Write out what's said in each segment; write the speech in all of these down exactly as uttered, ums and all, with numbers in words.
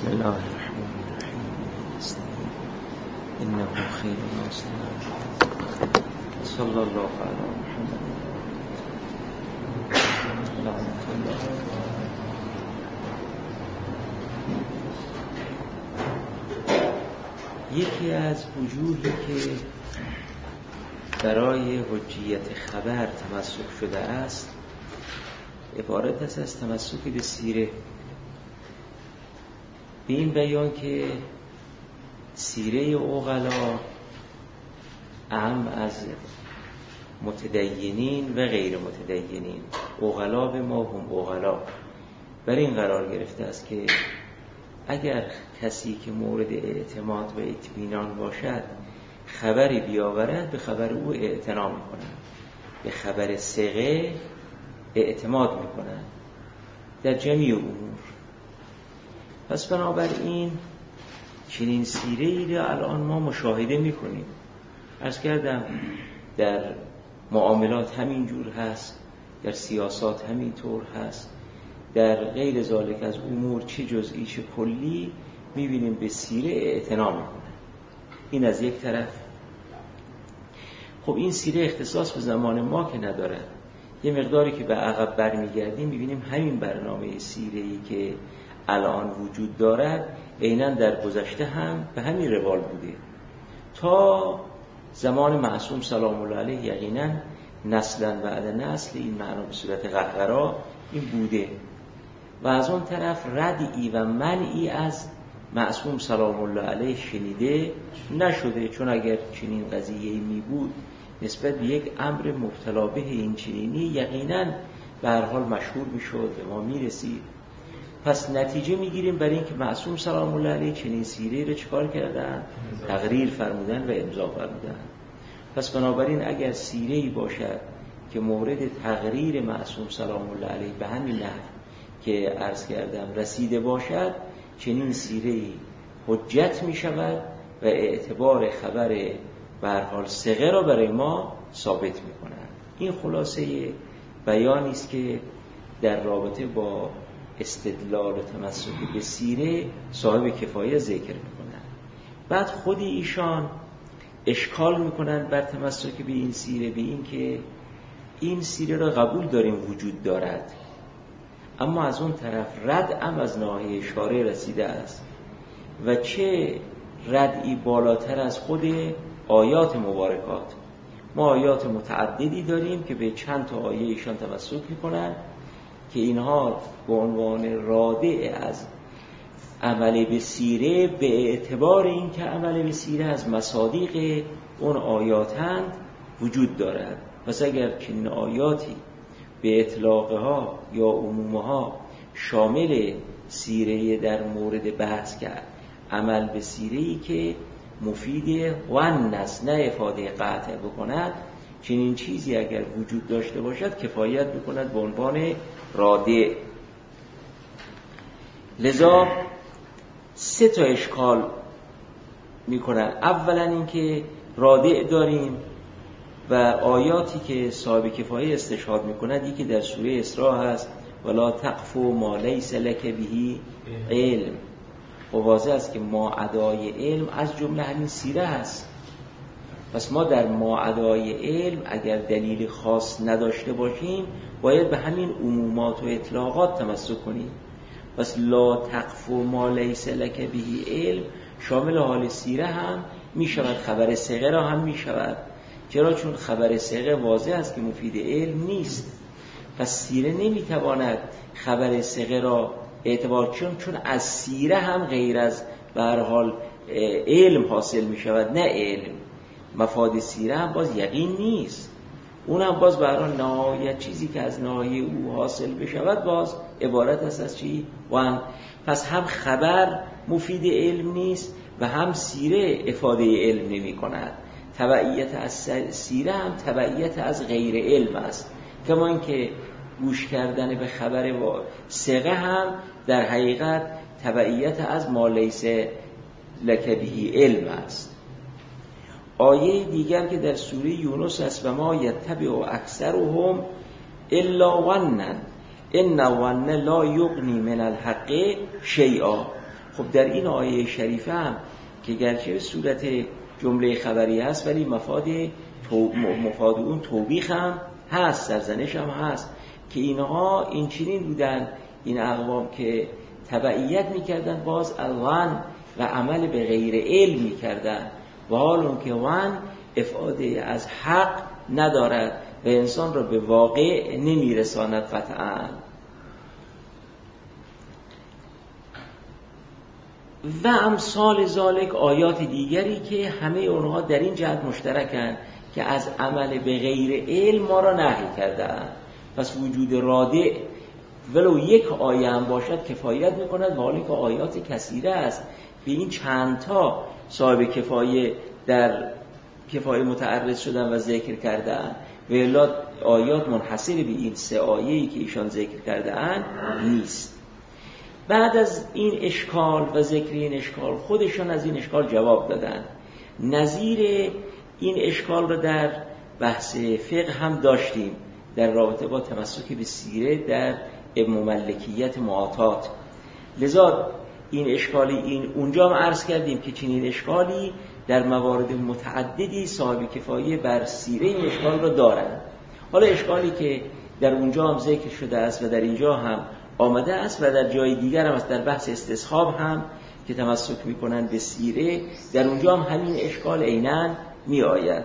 بسم الله الرحمن الرحیم. انه خیر ناصر صلی الله علی محمد. یکی از وجوهی که برای حجیت خبر تمسک شده است عبارت است از تمسک به سیره، به این بیان که سیره عقلا اهم از متدینین و غیر متدینین، عقلا به ما هم عقلا، بر این قرار گرفته است که اگر کسی که مورد اعتماد و اطمینان باشد خبری بیاورد به خبر او اعتنا می‌کنند، به خبر ثقه اعتماد می‌کنند در جمیع امور. پس بنابراین چنین سیره‌ای را الان ما مشاهده می‌کنیم. عرض کردم در معاملات همین جور هست، در سیاست همین طور هست، در غیر ذالک از امور چه جزئی چه کلی می‌بینیم به سیره اعتنا می‌کنند. این از یک طرف. خب این سیره اختصاص به زمان ما که نداره، یه مقداری که به عقب برمیگردیم می‌بینیم همین برنامه سیره‌ای که الان وجود دارد عیناً در گذشته هم به همین روال بوده تا زمان معصوم سلام الله علیه. یقیناً نسلاً بعد نسل این معنا به صورت قهقرا این بوده و از اون طرف ردعی و منعی از معصوم سلام الله علیه شنیده نشده، چون اگر چنین قضیه‌ای می بود نسبت به یک امر مبتلا به این چنینی یقیناً به هر حال مشهور میشد، به ما میرسید. پس نتیجه میگیریم برای اینکه معصوم سلام الله علیه چنین سیره رو چکار کردن؟ تقریر فرمودن و امضا فرمودن. پس بنابراین اگر سیره‌ای باشد که مورد تقریر معصوم سلام الله علیه به همین نحو که عرض کردم رسیده باشد، چنین سیره‌ای حجت می شود و اعتبار خبر به هر حال ثقه را برای ما ثابت می کند. این خلاصه بیانی است که در رابطه با استدلال و تمسک به سیره صاحب کفایه ذکر میکنند. بعد خود ایشان اشکال میکنند بر تمسک به این سیره، به این که این سیره را قبول داریم وجود دارد، اما از اون طرف رد هم از ناحیه شارع رسیده است و چه ردی بالاتر از خود آیات مبارکات. ما آیات متعددی داریم که به چند تا آیه ایشان تمسک میکنند که اینها به عنوان رادع از عمل به سیره به اعتبار این که عمل به سیره از مصادیق اون آیاتند وجود دارد. پس اگر چنین آیاتی به اطلاقها یا عمومها شامل سیره در مورد بحث کرد، عمل به سیره‌ای که مفید ونس نه افاده قطع بکند، چنین چیزی اگر وجود داشته باشد کفایت بکند به عنوان رادع. لذا سه تا اشکال میکنن. اولا اینکه رادع داریم و آیاتی که صاحب کفایه استشهاد میکند، یکی در سوره اسراء هست ولا تقف ما لیس لک به علم. و واضح است که ما ادای علم از جمله همین سیره هست. پس ما در ماعدای علم اگر دلیل خاص نداشته باشیم باید به همین عمومات و اطلاقات تمسک کنیم. پس لا تقف ما لیس لک به علم شامل حال سیره هم می شود، خبر ثقه را هم می شود. چرا؟ چون خبر ثقه واضح است که مفید علم نیست. پس سیره نمی تواند خبر ثقه را اعتبار چون چون از سیره هم غیر از به هر حال علم حاصل می شود، نه علم. مفاد سیره هم باز یقین نیست، اون هم باز برای نهایت چیزی که از نهایه او حاصل بشود باز عبارت است از چی؟ وان. پس هم خبر مفید علم نیست و هم سیره افاده علم نمی کند. تبعیت از سیره هم تبعیت از غیر علم است، کما اینکه گوش کردن به خبر ثقه هم در حقیقت تبعیت از ما لیس لک به علم است. آیه دیگر که در سوره یونس است و ما یتبع اکثرهم الا ظنا ان الظن لا یغنی من الحق شیئا. خب در این آیه شریفه هم که گرچه به صورت جمله خبری هست ولی مفاد تو... مفاد اون توبیخ هم هست، سرزنش هم هست که اینها این چنین بودن، این اقوام که تبعیت میکردن باز الوان و عمل به غیر علم میکردن و حال اون که وان افاده از حق ندارد و انسان را به واقع نمیرساند قطعا. و امثال ذالک آیات دیگری که همه اونها در این جهت مشترکن که از عمل به غیر علم ما را نهی کردن. پس وجود رادع ولو یک آیه هم باشد کفایت میکند و حالی که آیات کثیره است. به این چند تا صاحب کفایه در کفایه متعرض شدن و ذکر کردن و الا آیات منحصر به این سه آیه‌ای که ایشان ذکر کردن نیست. بعد از این اشکال و ذکر این اشکال خودشان از این اشکال جواب دادن. نظیر این اشکال رو در بحث فقه هم داشتیم در رابطه با تمسک به سیره در مملکیت معاطات. لذا این اشکالی این اونجا هم عرض کردیم که چنین اشکالی در موارد متعددی صاحب کفایه بر سیره این اشکال را دارند. حالا اشکالی که در اونجا هم ذکر شده است و در اینجا هم آمده است و در جای دیگر هم است، در بحث استصحاب هم که تمسک میکنن به سیره در اونجا هم همین اشکال عیناً می آید.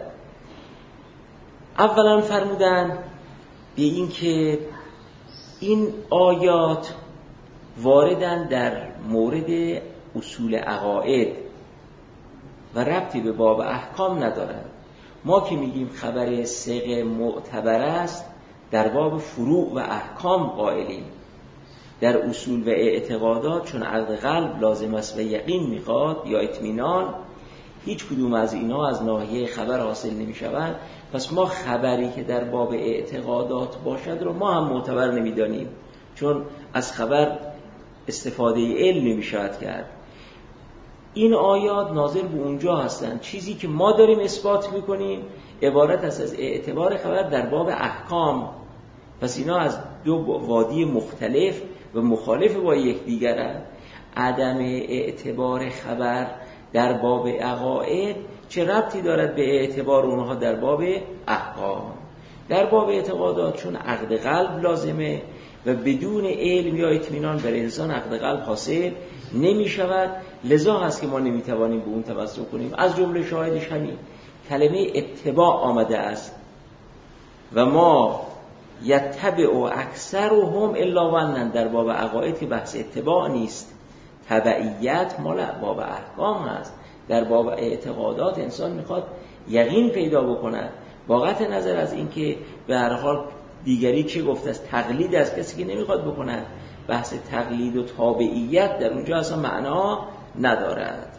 اولا فرمودن به این که این آیات واردن در مورد اصول عقاید و ربطی به باب احکام ندارند. ما که میگیم خبر ثقه معتبر است در باب فروع و احکام قائلیم. در اصول و اعتقادات چون عقد قلب لازم است و یقین میخواد یا اطمینان، هیچ کدوم از اینا از ناحیه خبر حاصل نمیشوند. پس ما خبری که در باب اعتقادات باشد رو ما هم معتبر نمیدانیم، چون از خبر استفاده علم نمیشود کرد. این آیات ناظر به اونجا هستند چیزی که ما داریم اثبات میکنیم عبارت است از اعتبار خبر در باب احکام. پس اینا از دو وادی مختلف و مخالف با یکدیگرند. عدم اعتبار خبر در باب عقاید چه ربطی دارد به اعتبار اونها در باب احکام؟ در باب اعتقادات چون عقد قلب لازمه و بدون علم یا اطمینان بر انسان عقد قلب حاصل نمی شود، لذا هست که ما نمی توانیم به اون توسل کنیم. از جمله شاهدش همین کلمه اتباع آمده است و ما یتبع اکثرهم الا ظنا. در باب عقاید که بحث اتباع نیست، تبعیت مال باب احکام هست. در باب اعتقادات انسان میخواد یقین پیدا بکند با قطع نظر از اینکه به هر حال دیگری چه گفته است، تقلید از کسی که نمیخواد بکند. بحث تقلید و تابعیت در اونجا اصلا معنا ندارد.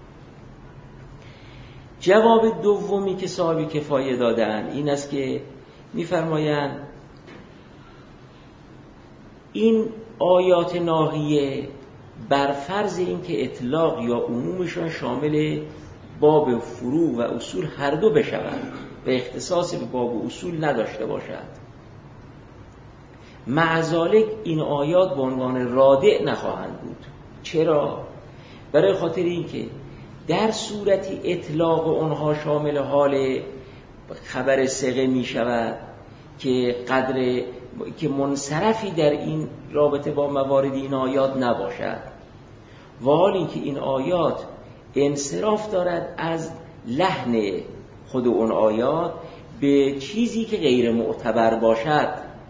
جواب دومی که صاحب کفایه دادن این است که میفرمایند این آیات ناهیه بر فرض این که اطلاق یا عمومشان شامل باب فروع و اصول هر دو بشوند و اختصاص به باب و اصول نداشته باشد، مع ذالک این آیات به عنوان رادع نخواهند بود. چرا؟ برای خاطر این که در صورتی اطلاق اونها شامل حال خبر ثقه می شود که قدر که منصرفی در این رابطه با موارد این آیات نباشد، و حال این که این آیات انصراف دارد از لحن خود اون آیات به چیزی که غیر معتبر باشد.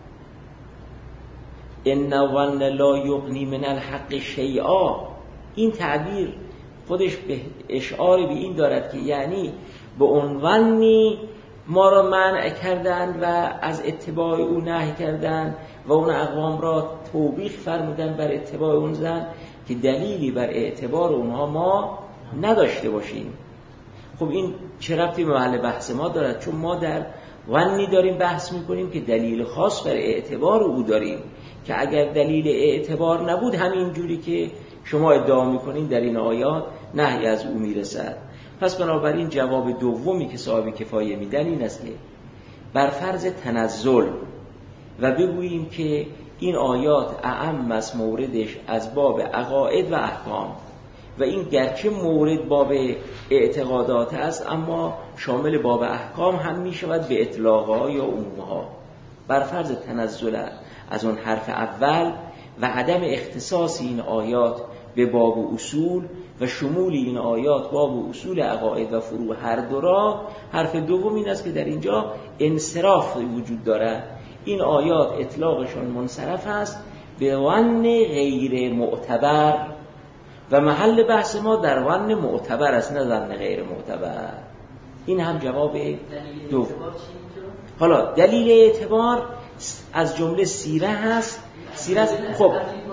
ان ظن لا یغنی من الحق شیئا، این تعبیر خودش به اشعار به این دارد که یعنی به عنوانی ما را منع کردن و از اتباع او نهی کردن و اون اقوام را توبیخ فرمودن بر اتباع اون زن که دلیلی بر اعتبار اونها ما نداشته باشیم. خب این چه ربطی به محل بحث ما دارد؟ چون ما در ونی داریم بحث میکنیم که دلیل خاص بر اعتبار او داریم که اگر دلیل اعتبار نبود همین جوری که شما ادعا میکنین در این آیات نهی از او میرسد. پس بنابراین جواب دومی که صاحب کفایه میدن این است که بر فرض تنزل و بگوییم که این آیات اعم از موردش از باب عقاید و احکام و این گرچه مورد باب اعتقادات است اما شامل باب احکام هم می شود به اطلاقها یا عمومها. بر فرض تنزل از اون حرف اول و عدم اختصاص این آیات به باب و اصول و شمول این آیات باب و اصول عقاید و فروع هر دو را، حرف دوم این است که در اینجا انصراف وجود دارد. این آیات اطلاقشون منصرف است به ون غیر معتبر و محل بحث ما در ون معتبر است نه ون غیر معتبر. این هم جواب دو. حالا دلیل اعتبار از جمله سیره هست. سیره خب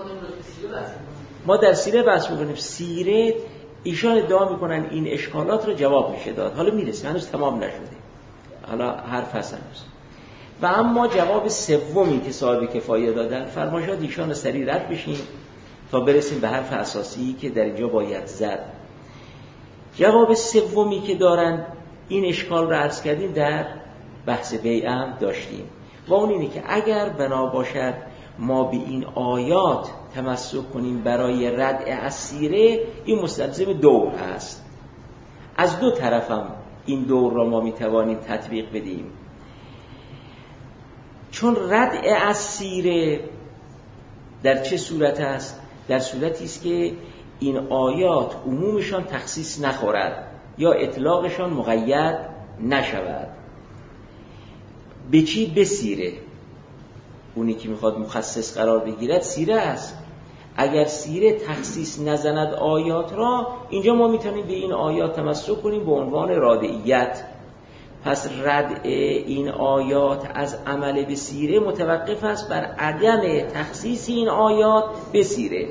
ما در سیره بحث می‌کنیم. سیره ایشان ادعا می‌کنن این اشکالات رو جواب میشه داد. حالا میرسیم، هنوز تمام نشده، حالا حرف هست هنوز. و اما جواب سومی که صاحب کفایه دادن، فرمایشات ایشان رو سریع رد بشیم تا برسیم به حرف اساسی که در اینجا باید زد. جواب سومی که دارن این اشکال رو عرض کردیم در بحث بیع هم داشتیم و اون اینه که اگر بنا باشد ما به این آیات تمسک کنیم برای ردع از سیره، این مستلزم دور هست. از دو طرف هم این دور را ما میتوانیم تطبیق بدیم. چون ردع از سیره در چه صورت است؟ در صورتی است که این آیات عمومشان تخصیص نخورد یا اطلاقشان مقید نشود. به چی؟ به سیره. اونی که میخواد مخصص قرار بگیرد سیره است. اگر سیره تخصیص نزند آیات را، اینجا ما میتونیم به این آیات تمسک کنیم به عنوان رادعیت. پس ردع این آیات از عمل به سیره متوقف است بر عدم تخصیص این آیات به سیره.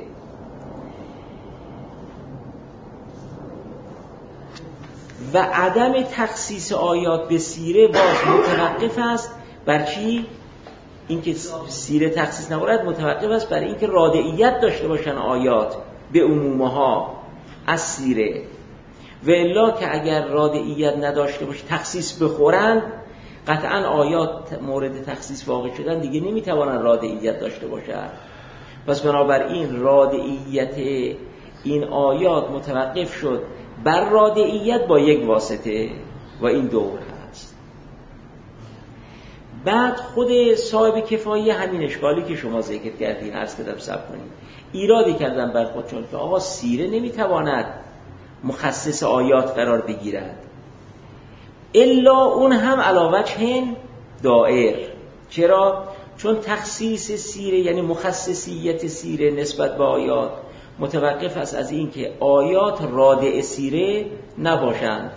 و عدم تخصیص آیات به سیره باز متوقف است بر چی؟ اینکه سیره تخصیص نباشد متوقف است بر اینکه رادعیت داشته باشن آیات به عمومها از سیره. و الا که اگر رادعیت نداشته باشه تخصیص بخورند، قطعا آیات مورد تخصیص واقع شدن دیگه نمیتوانن رادعیت داشته باشند. پس بنابراین رادعیت این آیات متوقف شد بر رادعیت با یک واسطه و این دور هست. بعد خود صاحب کفایه همین اشکالی که شما ذکر کردین عرض کردم صبر کنید ایرادی کردن بر خودشون که آقا سیره نمیتواند مخصص آیات قرار بگیرد، الا اون هم علاوه چند دائر. چرا؟ چون تخصیص سیره یعنی مخصصیت سیره نسبت به آیات متوقف است از این که آیات رادع سیره نباشند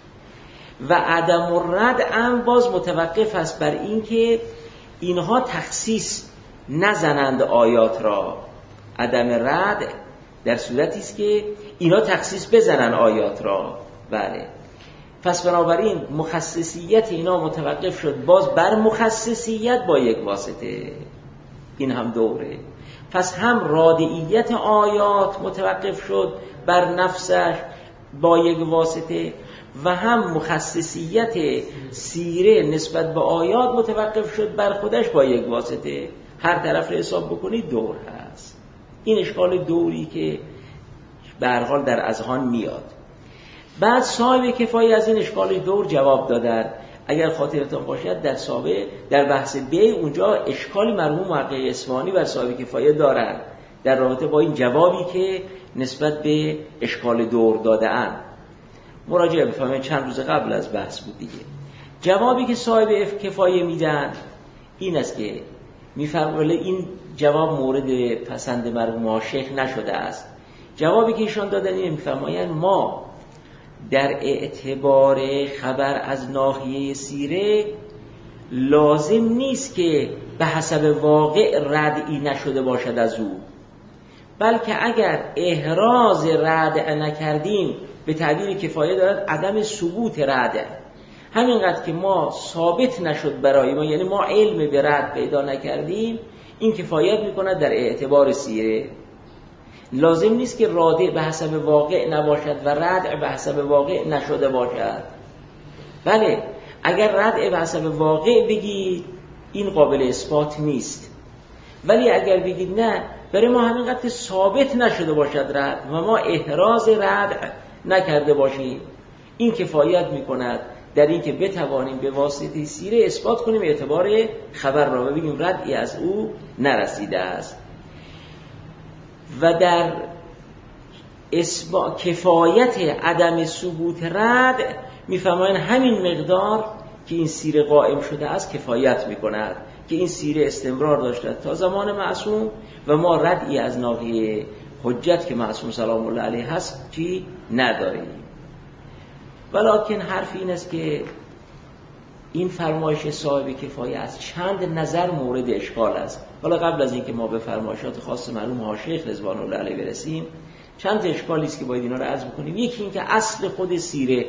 و عدم الرد هم باز متوقف است بر این که اینها تخصیص نزنند آیات را. عدم رد در صورتی است که اینا تخصیص بزنن آیات را. بله. پس بنابراین مخصصیت اینا متوقف شد باز بر مخصصیت با یک واسطه. این هم دوره. پس هم رادعیت آیات متوقف شد بر نفسش با یک واسطه و هم مخصصیت سیره نسبت به آیات متوقف شد بر خودش با یک واسطه. هر طرف رو حساب بکنید دور هست. این اشکال دوری که به هر حال در اذهان میاد. بعد صاحب کفایه از این اشکال دور جواب دادن. اگر خاطرتان باشد در سابق در بحث بیع اونجا اشکالی مرحوم محقق اصفهانی بر صاحب کفایه دارن در رابطه با این جوابی که نسبت به اشکال دور دادن. مراجعه بفرمایید، چند روز قبل از بحث بود دیگه. جوابی که صاحب کفایه میدن این است که میفرمایند این جواب مورد پسند مرحوم شیخ نشده است. جوابی که ایشان دادن اینه، میفرمایند ما در اعتبار خبر از ناحیه سیره لازم نیست که به حسب واقع ردعی نشده باشد از او، بلکه اگر احراز ردع نکردیم به تعبیر کفایه دارد عدم ثبوت ردع، همینقدر که ما ثابت نشد برای ما، یعنی ما علم به رد پیدا نکردیم، این کفایت میکند در اعتبار سیره. لازم نیست که رادع به حسب واقع نباشد و ردع به حسب واقع نشده باشد. بله، اگر ردع به حسب واقع بگی این قابل اثبات نیست، ولی اگر بگید نه برای ما همینقدر ثابت نشده باشد رد و ما احراز رد نکرده باشیم، این کفایت میکند در این که بتوانیم به واسطه سیره اثبات کنیم اعتبار خبر را و بگیم ردی از او نرسیده است. و در اثبات کفایت عدم ثبوت رد میفهمن همین مقدار که این سیره قائم شده است کفایت میکند که این سیره استمرار داشته تا زمان معصوم و ما ردی از ناحیه حجت که معصوم سلام الله علیه هست چی نداریم. ولکن حرف این است که این فرمایش صاحب کفایه از چند نظر مورد اشکال است. حالا قبل از اینکه ما به فرمایشات خاص مرحوم ها شیخ رضوان الله علیه برسیم، چند اشکالی است که باید اینا رو عرض بکنیم. یکی این که اصل خود سیره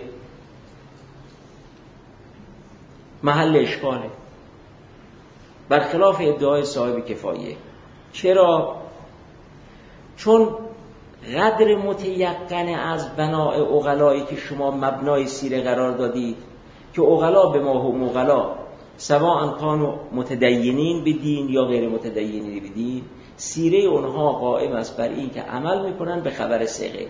محل اشکاله، برخلاف ادعای صاحب کفایه. چرا؟ چون قدر متیقن از بناء عقلایی که شما مبنای سیره قرار دادید که عقلا به ما هم عقلا سواء کانوا متدینین به دین یا غیر متدینین به دین، سیره اونها قائم است بر این که عمل میکنن به خبر ثقه.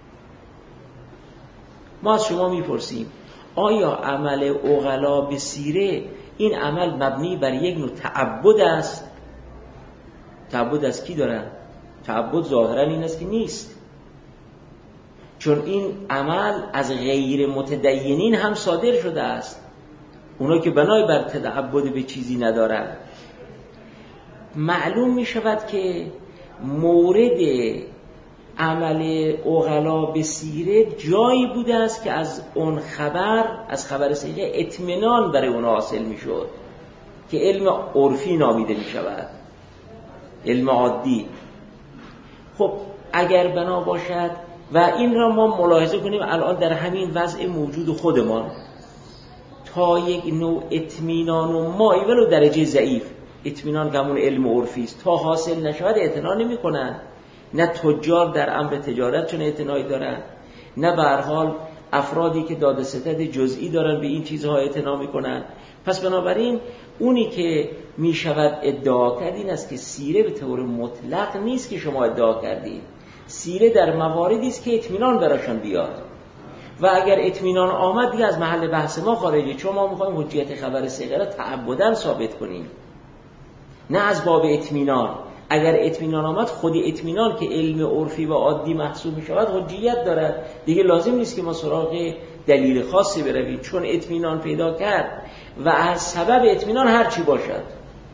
ما از شما میپرسیم آیا عمل عقلا به سیره این عمل مبنی بر یک نوع تعبد است؟ تعبد از کی دارن؟ تعبد ظاهرا این است که نیست، چون این عمل از غیر متدینین هم صادر شده است، اونا که بنای بر تعبد به چیزی ندارن. معلوم می شود که مورد عمل عقلا به سیره جایی بوده است که از اون خبر، از خبر صحیح اطمینان برای اون حاصل می شد که علم عرفی نامیده می شود، علم عادی. خب اگر بنا باشد و این را ما ملاحظه کنیم الان در همین وضع موجود خودمان، تا یک نوع اطمینان و مایی ولو درجه ضعیف، اطمینان که همون علم عرفی است، تا حاصل نشود اعتنا نمی کنن. نه تجار در امر تجارت چون اعتنایی دارن، نه به هر حال افرادی که داد ستد جزئی دارن به این چیزها اعتنا میکنن. پس بنابراین اونی که می شود ادعا کرد این است که سیره به طور مطلق نیست که شما ادعا کردید، سیره در مواردی است که اطمینان براشون بیاد و اگر اطمینان آمد دیگه از محل بحث ما خارجه، چون ما میخوایم حجیت خبر ثقه را تعبداً ثابت کنیم، نه از باب اطمینان. اگر اطمینان آمد، خود اطمینان که علم عرفی و عادی محسوب می شود حجیت دارد، دیگه لازم نیست که ما سراغ دلیل خاصی برویم، چون اطمینان پیدا کرد و از سبب اطمینان هر چی باشد،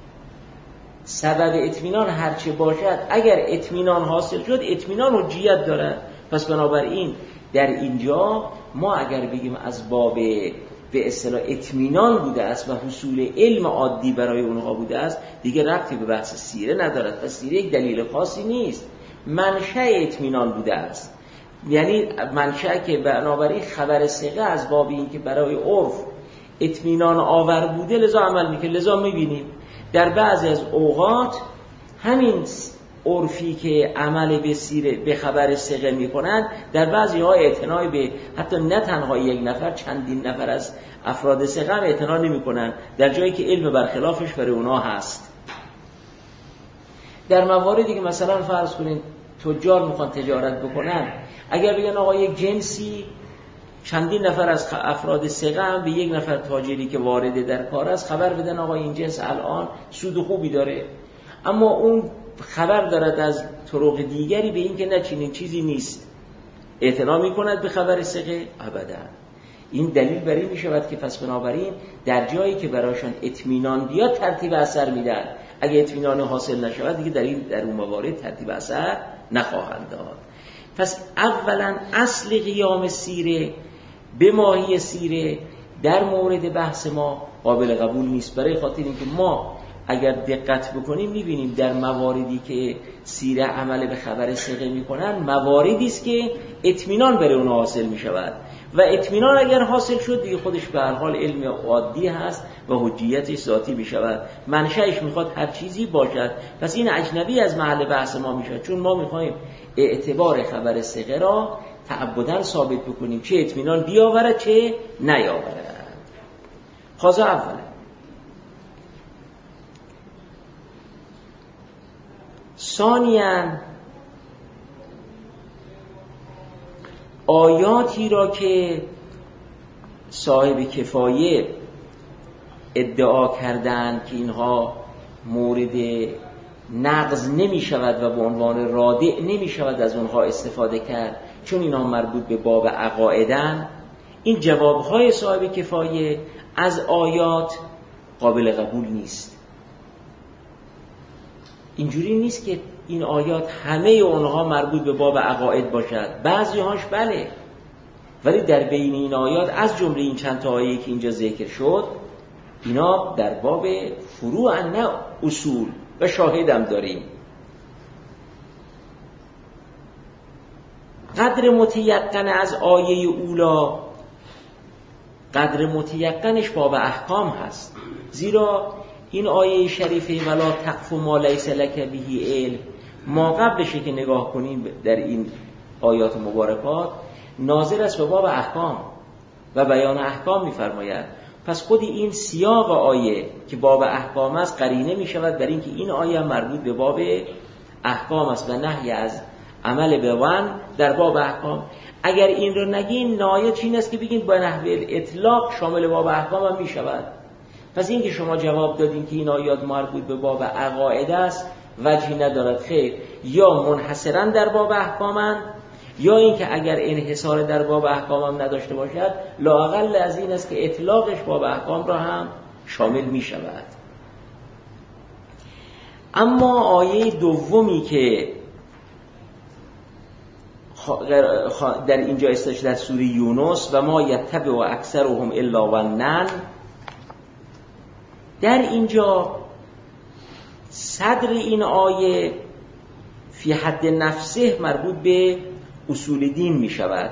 سبب اطمینان هر چی باشد، اگر اطمینان حاصل شد اطمینان حجیت دارد. پس بنابراین در اینجا ما اگر بگیم از باب به اصطلاح اطمینان بوده است و حصول علم عادی برای اونها بوده است، دیگه ربطی به بحث سیره ندارد. پس سیره یک دلیل خاصی نیست، منشأ اطمینان بوده است، یعنی منشأ که بنابراین خبر ثقه از باب این که برای عرف اطمینان آور بوده لذا عمل میکنه. لذا میبینیم در بعضی از اوقات همین عرفی که عمل به سیره به خبر ثقه میکنن، در بعضی ها اعتنای به حتی نه تنها یک نفر، چندین نفر از افراد ثقه هم اعتنا نمیکنن، در جایی که علم برخلافش برای اونها هست. در مواردی که مثلا فرض کنین تجار میخوان تجارت بکنن، اگر بگن آقا یک جنسی چندین نفر از افراد ثقه هم به یک نفر تاجری که وارد در کار است خبر بدن آقا این جنس الان سود خوبی داره، اما اون خبر دارد از طرق دیگری به این که نه چنین چیزی نیست، اعتنا میکند به خبر ثقه؟ ابدا. این دلیل بر این میشود که پس بنابراین در جایی که برایشان اطمینان بیاد ترتیب اثر میدن، اگه اطمینان حاصل نشود دیگه در این در اون موارد ترتیب اثر نخواهند داد. پس اولا اصل قیام سیره به ماهی سیره در مورد بحث ما قابل قبول نیست، برای خاطر اینکه ما اگر دقت بکنیم میبینیم در مواردی که سیره عمل به خبر ثقه میکنن مواردی است که اطمینان برای اون حاصل میشود و اطمینان اگر حاصل شد دیگه خودش به هر حال علم عادی هست و حجیتش ذاتی میشود، منشأش میخواد هر چیزی باشد. پس این اجنبی از محل بحث ما میشود، چون ما میخوایم اعتبار خبر ثقه را تعبداً ثابت بکنیم، چه اطمینان بیاورد چه نیاورد. خاصه اولا ثانیاً آیاتی را که صاحب کفایه ادعا کردند که اینها مورد نقض نمی شود و به عنوان رادع نمی شود از اونها استفاده کرد چون اینها مربوط به باب عقایدن، این جوابهای صاحب کفایه از آیات قابل قبول نیست. اینجوری نیست که این آیات همه اونها مربوط به باب عقاید باشد، بعضی هاش بله، ولی در بین این آیات از جمله این چند تا آیه که اینجا ذکر شد اینا در باب فروع نه اصول و شاهدم داریم. قدر متیقن از آیه اولا قدر متیقنش باب احکام هست، زیرا این آیه شریفه ولا تقف ما لیس لک به علم ما قبلشه که نگاه کنیم در این آیات مبارکات ناظر است به باب احکام و بیان احکام می‌فرماید. پس خود این سیاق آیه که باب احکام است قرینه می شود بر این که این آیه مربوط به باب احکام است و نهی از عمل به ون در باب احکام. اگر این رو نگین نهایت این است که بگین با نحوه اطلاق شامل باب احکام هم می شود. پس این که شما جواب دادین که این آیات مربوط به باب عقاید است وجهی ندارد، خیر، یا منحصرا در باب احکامند یا اینکه اگر انحصار در باب احکام هم نداشته باشد لااقل از این است که اطلاقش باب احکام را هم شامل می شود. اما آیه دومی که در اینجا استش در سوره یونس و ما یتبع و اکثرهم الا ظنا، در اینجا صدر این آیه فی حد نفسه مربوط به اصول دین می شود،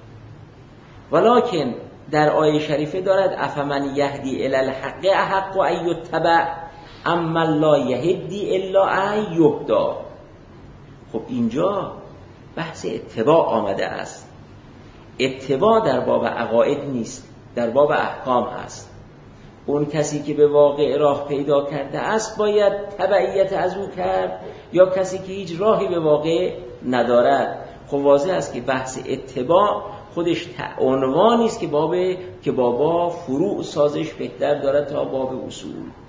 ولکن در آیه شریفه دارد افمن یهدی الی الحق احق ان یتبع اما لا یهدی الا ان یهدی. خب اینجا بحث اتباع آمده است. اتباع در باب عقاید نیست، در باب احکام هست. اون کسی که به واقع راه پیدا کرده است باید تبعیت از او کرد یا کسی که هیچ راهی به واقع ندارد. خب واضح است که بحث اتباع خودش عنوانی است که باب که بابا فروع سازش بهتر دارد تا باب اصول.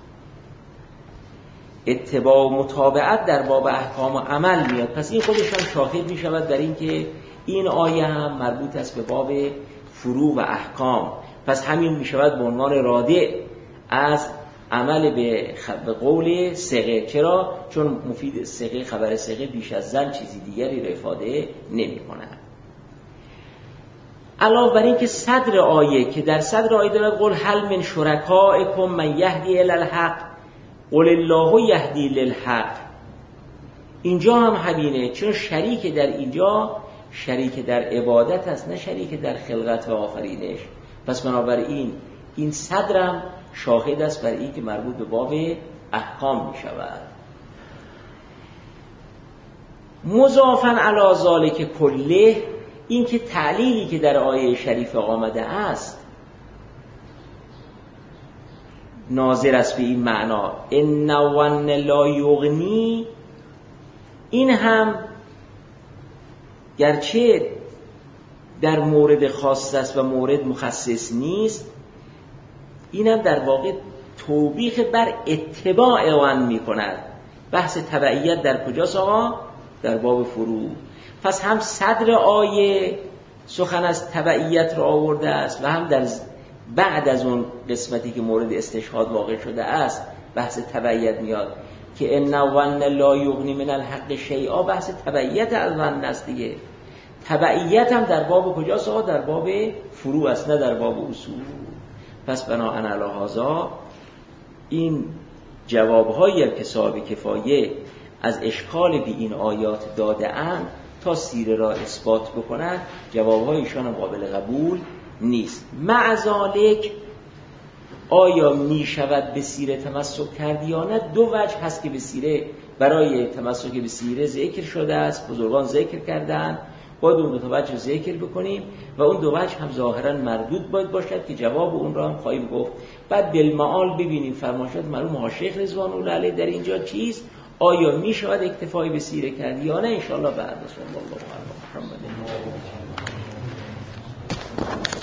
اتباع و متابعت در باب احکام و عمل میاد، پس این خودش هم شاهد می شود در این که این آیه هم مربوط است به باب فروع و احکام. پس همین می شود به عنوان رادع از عمل به, خ... به قول ثقه. چرا؟ چون مفید ثقه، خبر ثقه بیش از ظن چیزی دیگری را افاده نمی کند. علاوه بر این که صدر آیه که در صدر آیه دارد قل هل من شرکائکم من یهدی الی الحق قل الله یهدی للحق، اینجا هم همینه، چون شریک در اینجا شریک در عبادت است نه شریک در خلقت و آفرینش. پس بنابراین این صدرم شاهد است بر این که مربوط به باب احکام می شود. مضافاً علی ذالک کله، این که تعلیلی که در آیه شریف آمده است ناظر است به این معنا ان ون لا یغنی، این هم گرچه در مورد خاص است و مورد مخصص نیست، اینم در واقع توبیخ بر اتباع ون می کند. بحث تبعیت در کجاست آقا؟ در باب فروع. پس هم صدر آیه سخن از تبعیت را آورده است و هم در بعد از اون قسمتی که مورد استشهاد واقع شده است بحث تبعیت میاد که ان ون لا یغنی من الحق شیئا، بحث تبعیت از ون است دیگه. تبعیت هم در باب کجاست آقا؟ در باب فروع است نه در باب اصول. پس بناهن علی هذا این جوابهایی که صاحب کفایه از اشکال به این آیات داده اند تا سیره را اثبات بکنند جوابهایشان قابل قبول نیست. مع ذالک آیا می شود به سیره تمسک کردی یا نه؟ دو وجه هست که به سیره برای تمسک به سیره ذکر شده است، بزرگان ذکر کردند، باید اون دو تا وجه ذکر بکنیم و اون دو وجه هم ظاهرا مردود باید باشد که جواب اون را هم خواهیم گفت. بعد بالمعال ببینیم فرمایشات مرحوم شیخ رضوان الله علیه در اینجا چیست، آیا می شود اکتفای به سیره کرد یا نه؟ انشاءالله بعد. صلی الله علیه و محمد.